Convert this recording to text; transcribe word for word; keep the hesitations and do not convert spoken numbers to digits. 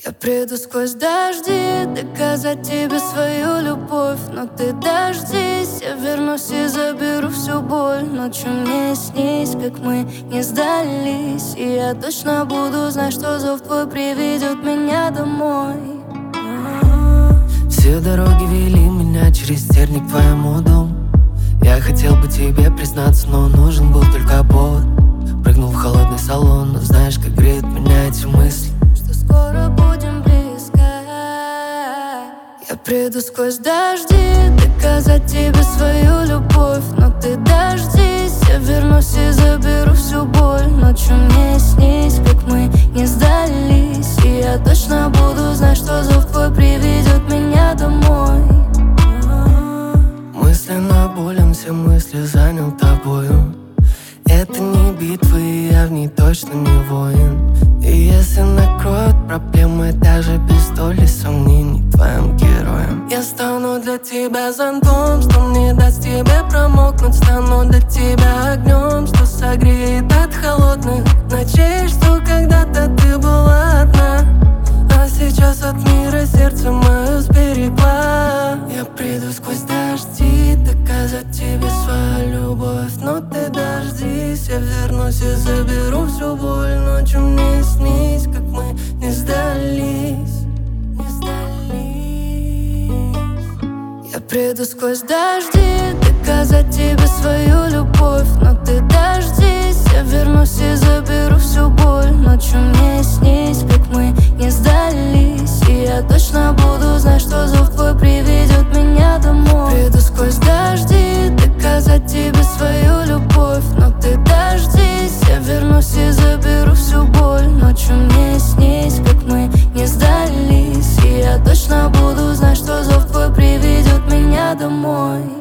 Я приду сквозь дожди доказать тебе свою любовь, но ты дождись, я вернусь и заберу всю боль. Ночью мне снись, как мы не сдались, и я точно буду знать, что зов твой приведет меня домой. Все дороги вели меня через терник к твоему дому. Я хотел бы тебе признаться, но нужен был только повод. Прыгнул в холодный салон, но знаешь, как греют меня эти мысли, что скоро будем близко. Я приду сквозь дожди доказать тебе свою любовь, но ты дождись, я вернусь и заберу всю боль. Ночью мне снись, как мы не сдались, и я точно буду знать, что зов твой приведет меня домой. Мысленно болен, все мысли занял тобою. Это не битвы, и я в ней точно не воин. И если накроют проблемы даже без доли сомнений твоим героем, я стану для тебя зонтом, что не даст тебе промокнуть. Стану для тебя огнем, что согреет от холодных ночей, что когда-то ты была одна, а сейчас от мира сердце мое сберегла. Я приду сквозь дожди доказать тебе свою любовь, но ты дождись, я вернусь и заберу всю боль. Ночью мне снись, как мы не сдались, не сдались. Я приду сквозь дожди доказать тебе свою любовь, но ты дождись, я вернусь и заберу всю боль. Ночью мне снись, как мы не сдались, и я точно буду знать, что зов твой приведет меня домой. Приду сквозь дожди доказать тебе свою любовь, но ты дождись, я вернусь и заберу всю боль. Ночью мне снись, как мы не сдались, и я точно буду знать, что зов твой приведет меня домой.